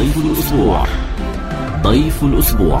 ضيف الأسبوع. ضيف الأسبوع.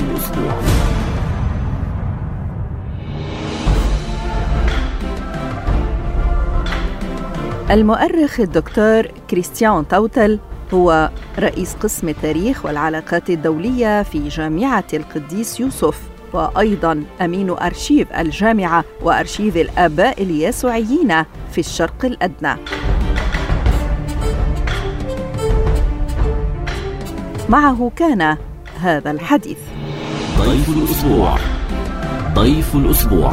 المؤرخ الدكتور كريستيان توتل هو رئيس قسم التاريخ والعلاقات الدولية في جامعة القديس يوسف، وأيضاً أمين أرشيف الجامعة وأرشيف الآباء اليسوعيين في الشرق الأدنى. معه كان هذا الحديث. ضيف الأسبوع.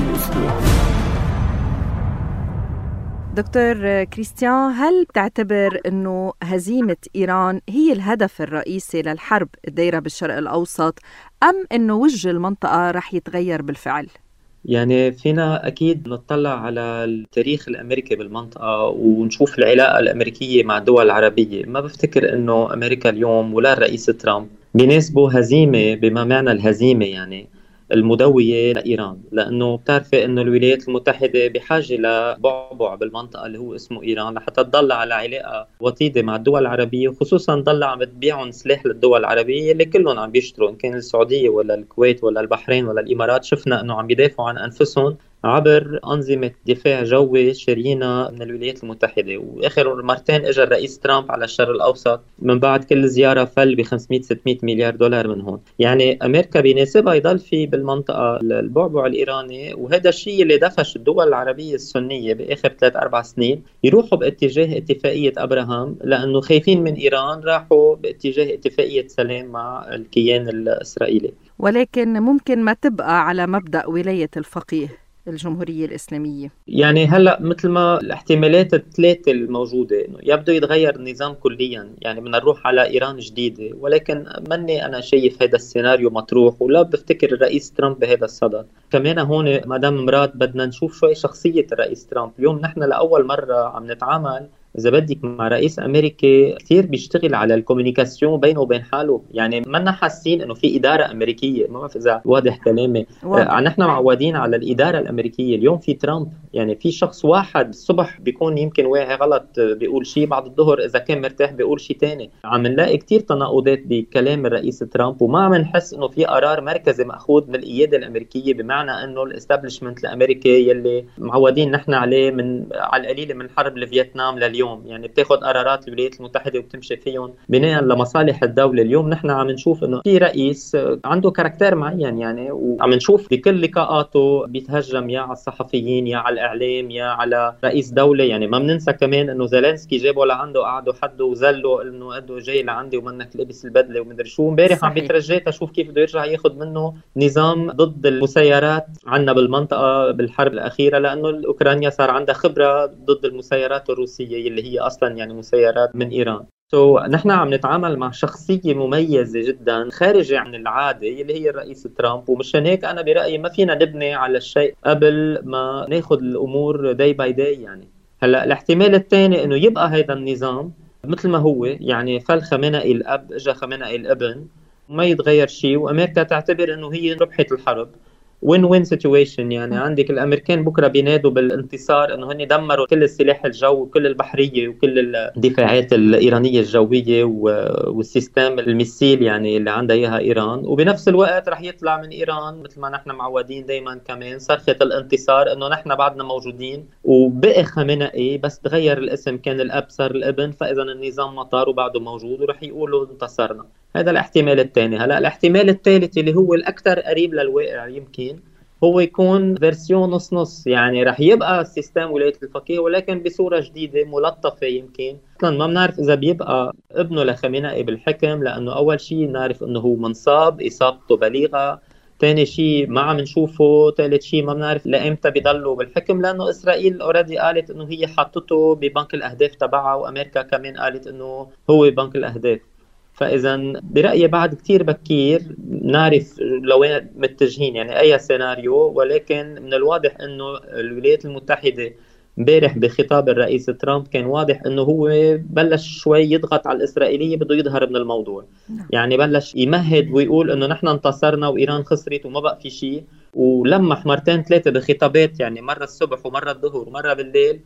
دكتور كريستيان، هل تعتبر أنه هزيمة إيران هي الهدف الرئيسي للحرب الدايرة بالشرق الأوسط، أم أنه وجه المنطقة رح يتغير بالفعل؟ يعني فينا أكيد نطلع على التاريخ الأمريكي بالمنطقة ونشوف العلاقة الأمريكية مع الدول العربية. ما بفتكر أنه أمريكا اليوم ولا الرئيس ترامب بيناسبه هزيمة بما معنى الهزيمة يعني المدوية لإيران، لأنه بتعرفي أنه الولايات المتحدة بحاجة لبعبع بالمنطقة اللي هو اسمه إيران لحتى تضل على علاقة وطيدة مع الدول العربية، وخصوصا تضل عم تبيعهم سلاح للدول العربية اللي كلهم عم بيشتروا، إن كان السعودية ولا الكويت ولا البحرين ولا الإمارات. شفنا أنه عم بيدافعوا عن أنفسهم عبر أنظمة دفاع جوي شارينا من الولايات المتحدة. وآخر مرتين إجا الرئيس ترامب على الشرق الأوسط من بعد كل زيارة فل ب 500-600 مليار دولار من هون. يعني أمريكا بيناسبها يضل في بالمنطقة البعبع الإيراني، وهذا الشيء اللي دفش الدول العربية السنية بآخر 3-4 سنين يروحوا باتجاه اتفاقية أبراهام، لأنه خايفين من إيران راحوا باتجاه اتفاقية سلام مع الكيان الإسرائيلي. ولكن ممكن ما تبقى على مبدأ ولاية الفقيه الجمهورية الإسلامية. يعني هلأ مثل ما الاحتمالات الثلاثة الموجودة إنه يبدو يتغير النظام كليا، يعني بدنا نروح على إيران جديدة، ولكن مني أنا شايف هذا السيناريو مطروح، ولا بفتكر الرئيس ترامب بهذا الصدد. كمان هون مدام مراد بدنا نشوف شوي شخصية الرئيس ترامب. اليوم نحن لأول مرة عم نتعامل إذا بدك مع رئيس أمريكي كثير بيشتغل على الكوميونيكاسيون بينه وبين حاله، يعني ما حاسين إنه في إدارة أمريكية. ما بعرف إذا واضح كلامي. نحن معودين على الإدارة الأمريكية. اليوم في ترامب، يعني في شخص واحد الصبح بيكون يمكن واعي غلط بيقول شيء، بعد الظهر إذا كان مرتاح بيقول شيء تاني. عم نلاقي كثير تناقضات بكلام الرئيس ترامب، وما عم نحس إنه في قرار مركزي مأخوذ من القيادة الأمريكية، بمعنى إنه الاستابلشمنت الأمريكي يلي معودين نحن عليه من على القليل من حرب الفيتنام لليوم. يعني بتاخد قرارات الولايات المتحدة وبتمشي فيهم بناء لمصالح الدولة. اليوم نحن عم نشوف انه في رئيس عنده كاركتير معين، يعني وعم نشوف بكل لقاءاته بيتهجم يا على الصحفيين يا على الاعلام يا على رئيس دولة. يعني ما بننسى كمان انه زيلينسكي جابه لعنده قعدوا حده وزله انه قدو جاي لعندي ومنك لابس البدلة ومدري شو. امبارح عم بيترجاه تشوف كيف بده يرجع ياخذ منه نظام ضد المسيرات عنا بالمنطقة بالحرب الأخيرة، لأنه أوكرانيا صار عندها خبرة ضد المسيرات الروسية اللي هي أصلا يعني مسيرات من إيران. نحن عم نتعامل مع شخصية مميزة جدا خارجة عن العادة اللي هي الرئيس ترامب، ومشان هيك أنا برأيي ما فينا نبني على الشيء قبل ما ناخد الأمور داي باي داي. يعني هلأ الاحتمال الثاني إنه يبقى هذا النظام مثل ما هو، يعني فل خامنئي الأب إجا خامنئي الابن، ما يتغير شيء، وأمريكا تعتبر إنه هي ربحت الحرب. وين سيتويشن. يعني عندك الامريكان بكره بينادوا بالانتصار انه هن دمروا كل السلاح الجوي وكل البحريه وكل الدفاعات الايرانيه الجويه والسيستم الميسيل يعني اللي عندها اياها ايران، وبنفس الوقت رح يطلع من ايران مثل ما نحن معودين دائما كمان صرخه الانتصار انه نحن بعدنا موجودين وبقي خامنئي بس تغير الاسم، كان الاب صار الابن، فاذا النظام مطار وبعده موجود ورح يقولوا انتصرنا. هذا الاحتمال الثاني. هلا الاحتمال الثالث اللي هو الاكثر قريب للواقع يمكن هو يكون فيرسيون نص، يعني رح يبقى سيستم ولاية الفقيه ولكن بصورة جديدة ملطفة. يمكن اصلا ما بنعرف اذا بيبقى ابنه لخامنئي بالحكم، لانه اول شيء نعرف انه هو منصاب، اصابته بليغة، ثاني شيء ما عم نشوفه، ثالث شيء ما بنعرف لامتى بيضلوا بالحكم، لانه اسرائيل اوريدي قالت انه هي حطته ببنك الاهداف تبعها، وامريكا كمان قالت انه هو بنك الاهداف. فإذا برأيي بعد كتير بكير نعرف لوين متجهين، يعني أي سيناريو. ولكن من الواضح أنه الولايات المتحدة امبارح بخطاب الرئيس ترامب كان واضح أنه هو بلش شوي يضغط على الإسرائيلية، بده يظهر من الموضوع. يعني بلش يمهد ويقول أنه نحن انتصرنا وإيران خسرت وما بقى في شيء، ولمح مرتين ثلاثة بخطابات، يعني مرة الصبح ومرة الظهر ومرة بالليل،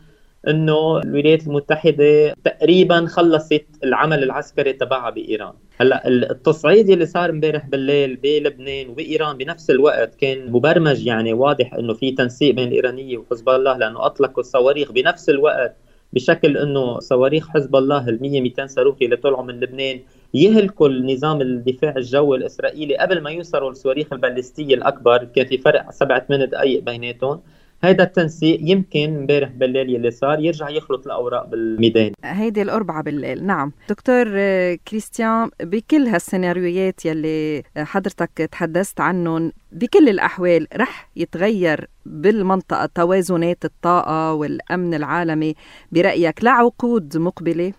انه الولايات المتحده تقريبا خلصت العمل العسكري تبعها بايران. هلا التصعيد اللي صار امبارح بالليل بلبنان وبايران بنفس الوقت كان مبرمج، يعني واضح انه في تنسيق بين الايرانيه وحزب الله، لانه اطلقوا الصواريخ بنفس الوقت بشكل انه صواريخ حزب الله ال 100-200 صاروخ اللي طلعوا من لبنان يهلكوا النظام الدفاع الجوي الاسرائيلي قبل ما يوصلوا الصواريخ البالستيه الاكبر. كان في فرق 7-8 دقائق بيناتهم. هيدا التنسيق يمكن امبارح بالليل يلي صار يرجع يخلط الاوراق بالميدان. هيدي الأربعة بالليل. نعم دكتور كريستيان، بكل هالسيناريوهات يلي حضرتك تحدثت عنهم بكل الأحوال رح يتغير بالمنطقة توازنات الطاقة والأمن العالمي برأيك لعقود مقبلة؟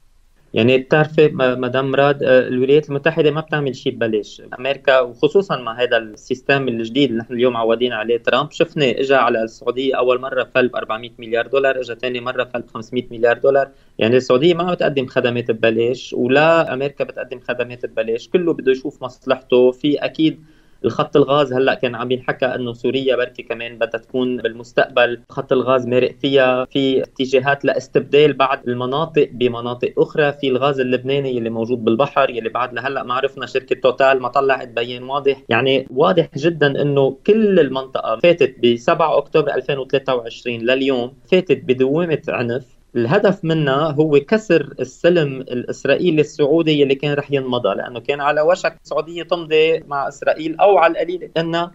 يعني بتعرفي مدام مراد، الولايات المتحدة ما بتعمل شيء ببلاش. أمريكا وخصوصا مع هذا السيستم الجديد اللي نحن اليوم عوادين عليه ترامب، شفنا إجا على السعودية أول مرة فل ب$400 مليار، إجا تاني مرة فل ب$500 مليار. يعني السعودية ما بتقدم خدمات ببلاش ولا أمريكا بتقدم خدمات ببلاش، كله بده يشوف مصلحته. في أكيد الخط الغاز هلا كان عم ينحكى انه سوريا بركي كمان بدها تكون بالمستقبل خط الغاز مارق فيها، في اتجاهات لاستبدال بعض المناطق بمناطق اخرى، في الغاز اللبناني اللي موجود بالبحر يلي بعد لهلا ما عرفنا شركه توتال ما طلعت بيان واضح. يعني واضح جدا انه كل المنطقه فاتت ب 7 اكتوبر 2023 لليوم فاتت بدوامه عنف. الهدف منها هو كسر السلم الإسرائيلي السعودي اللي كان رح ينمضى، لأنه كان على وشك السعودية تمضي مع إسرائيل أو على القليل أنها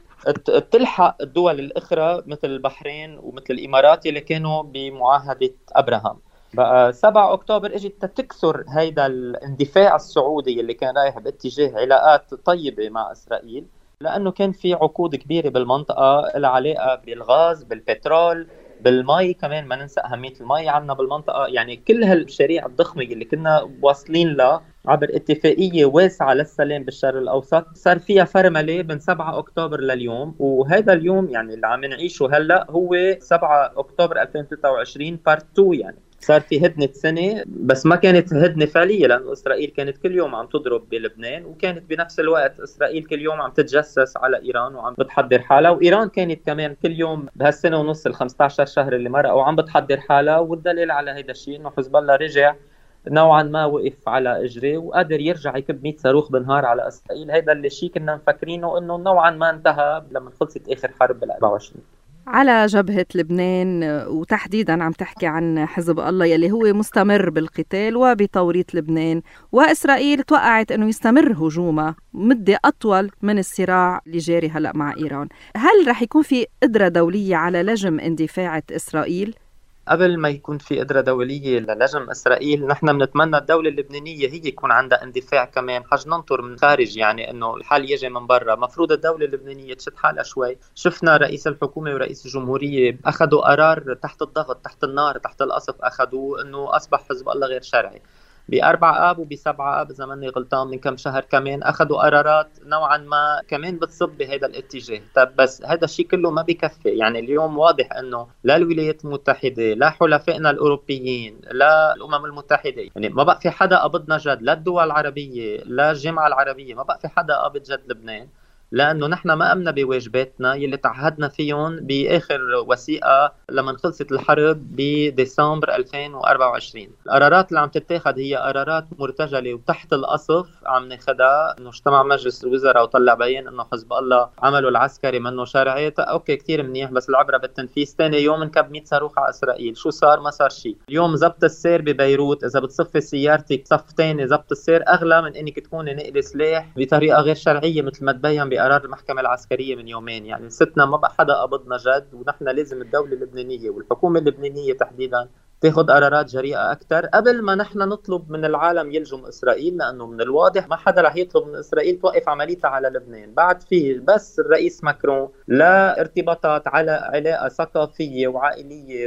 تلحق الدول الأخرى مثل البحرين ومثل الإمارات اللي كانوا بمعاهدة أبراهام. بقى 7 أكتوبر اجت تكسر هيدا الاندفاع السعودي اللي كان رايح باتجاه علاقات طيبة مع إسرائيل، لأنه كان في عقود كبيرة بالمنطقة العلاقة بالغاز بالبترول بالمي، كمان ما ننسى أهمية المي عنا بالمنطقة. يعني كل هالشريعة الضخمة اللي كنا واصلين لها عبر اتفاقية واسعة للسلام بالشرق الأوسط صار فيها فرملة من 7 أكتوبر لليوم. وهذا اليوم يعني اللي عم نعيشه هلأ هو 7 أكتوبر 2023 بارت 2. يعني صار في هدنة سنة، بس ما كانت هدنة فعلية لأن إسرائيل كانت كل يوم عم تضرب بلبنان، وكانت بنفس الوقت إسرائيل كل يوم عم تتجسس على إيران وعم بتحضر حالها، وإيران كانت كمان كل يوم بهالسنة ونص ال 15 شهر اللي مرقوا عم بتحضر حالها. والدليل على هيدا الشيء إنه حزب الله رجع نوعا ما وقف على اجري وقادر يرجع يكب 100 صاروخ بالنهار على اسرائيل. هيدا اللي شيء كنا مفكرينه انه نوعا ما انتهى لما خلصت اخر حرب بال 24. على جبهة لبنان وتحديدا عم تحكي عن حزب الله يلي هو مستمر بالقتال وبتوريط لبنان، وإسرائيل توقعت أنه يستمر هجومها مدة أطول من الصراع اللي جاري هلأ مع إيران. هل رح يكون في قدرة دولية على لجم اندفاعة إسرائيل؟ قبل ما يكون في قدرة دولية للجم إسرائيل، نحن بنتمنى الدولة اللبنانية هي يكون عندها اندفاع كمان، حاج ننطر من خارج يعني انه الحال يجي من برا. مفروض الدولة اللبنانية تشد حالها شوي. شفنا رئيس الحكومة ورئيس الجمهورية اخذوا قرار تحت الضغط تحت النار تحت القصف، اخذوه انه اصبح حزب الله غير شرعي. ب4 آب وب7 آب إذا ماني غلطان من كم شهر كمان أخذوا قرارات نوعا ما كمان بتصب بهذا الاتجاه. طب بس هذا الشيء كله ما بيكفي. يعني اليوم واضح أنه لا الولايات المتحدة لا حلفائنا الأوروبيين لا الأمم المتحدة، يعني ما بقى في حدا قبضنا جد، لا الدول العربية لا الجامعة العربية، ما بقى في حدا قبض جد لبنان، لأنه نحن ما قمنا بواجباتنا يلي تعهدنا فيهم بآخر وثيقة لما خلصت الحرب بديسمبر 2024. القرارات اللي عم تتاخد هي قرارات مرتجلة وتحت القصف عم ناخدها. انه اجتمع مجلس الوزراء وطلع بيان انه حزب الله عمله العسكري منه شرعي. اوكي كتير منيح، بس العبرة بالتنفيذ. ثاني يوم نكب 100 صاروخ على اسرائيل، شو صار؟ ما صار شيء. اليوم ضبط السير ببيروت، اذا بتصفي سيارتك صف ثاني ضبط السير اغلى من انك تكوني نقل سلاح بطريقة غير شرعية مثل ما تبين قرار المحكمة العسكرية من يومين. يعني ستنا ما بقى حدا قبضنا جد، ونحن لازم الدولة اللبنانية والحكومة اللبنانية تحديدا تاخد قرارات جريئة أكثر قبل ما نحن نطلب من العالم يلجم إسرائيل، لأنه من الواضح ما حدا رح يطلب من إسرائيل توقف عمليتها على لبنان. بعد فيه بس الرئيس ماكرون لا ارتباطات على علاقة ثقافية وعائلية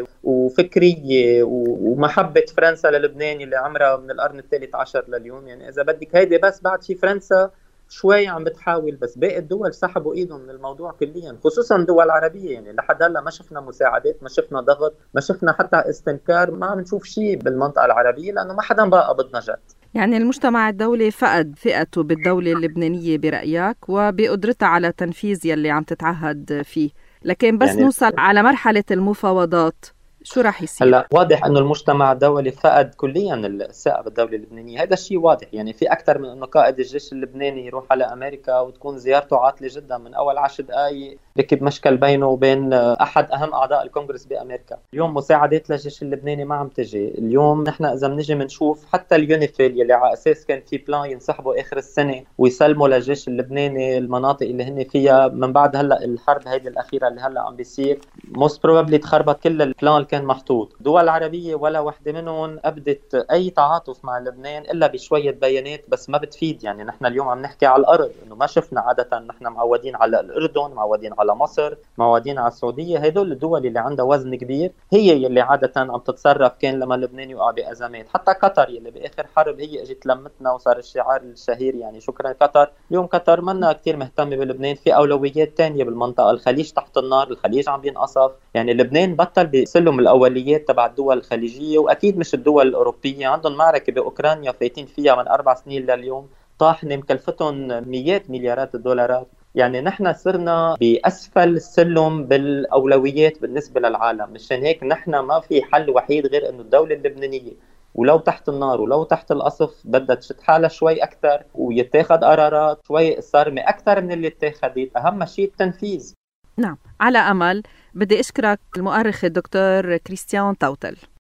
وفكرية ومحبة فرنسا للبنان اللي عمرها من القرن الثالث عشر لليوم. يعني إذا بدك هيدي بس بعد في فرنسا شوي عم بتحاول، بس باقي الدول سحبوا ايدهم من الموضوع كليا، خصوصا الدول العربيه. يعني لحد هلا ما شفنا مساعدات، ما شفنا ضغط، ما شفنا حتى استنكار، ما عم نشوف شيء بالمنطقه العربيه لانه ما حدا بقى قبضنا جد. يعني المجتمع الدولي فقد ثقته بالدوله اللبنانيه برايك وبقدرتها على تنفيذ يلي عم تتعهد فيه، لكن بس يعني نوصل على مرحله المفاوضات شو راح يصير؟ هلا واضح انه المجتمع الدولي فقد كليا الثقه بالدوله اللبنانيه، هذا الشيء واضح. يعني في اكثر من انه قائد الجيش اللبناني يروح على امريكا وتكون زيارته عاطله جدا، من اول 10 دقائق ركب مشكل بينه وبين احد اهم اعضاء الكونغرس بامريكا. اليوم مساعدات للجيش اللبناني ما عم تجي. اليوم نحن اذا بنجي بنشوف حتى اليونيفيل يلي على اساس كان في بلان ينسحبوا اخر السنه ويسلموا للجيش اللبناني المناطق اللي هن فيها من بعد هلا الحرب هيدي الاخيره اللي هلا عم بيصير، موست بروبلي تخربط كل البلان اللي كان محطوط. الدول العربيه ولا وحده منهم ابدت اي تعاطف مع لبنان الا بشويه بيانات بس ما بتفيد. يعني نحن اليوم عم نحكي على الارض، انه ما شفنا عاده. نحن معودين على الاردن، معودين على مصر، معودين على السعوديه. هدول الدول اللي عندها وزن كبير هي اللي عاده عم تتصرف كان لما لبنان يقع بازمات. حتى قطر اللي باخر حرب هي اجت لمتنا وصار الشعار الشهير يعني شكرا قطر. اليوم قطر منا كثير مهتمه بلبنان، في اولويات تانية بالمنطقه. الخليج تحت النار، الخليج عم بينقصف. يعني لبنان بطل بيسلم الاوليات تبع الدول الخليجيه، واكيد مش الدول الاوروبيه. عندهم معركه باوكرانيا فايتين فيها من 4 سنين لليوم، طاحنه مكلفتهم مئات مليارات الدولارات. يعني نحن صرنا بأسفل السلم بالأولويات بالنسبة للعالم. مشان هيك نحن ما في حل وحيد غير أنه الدولة اللبنانية ولو تحت النار ولو تحت القصف بدها تشد حالها شوي أكثر ويتاخد قرارات شوي صارمة أكثر من اللي اتاخدت. أهم شيء التنفيذ. نعم، على أمل. بدي أشكرك المؤرخ الدكتور كريستيان توتل.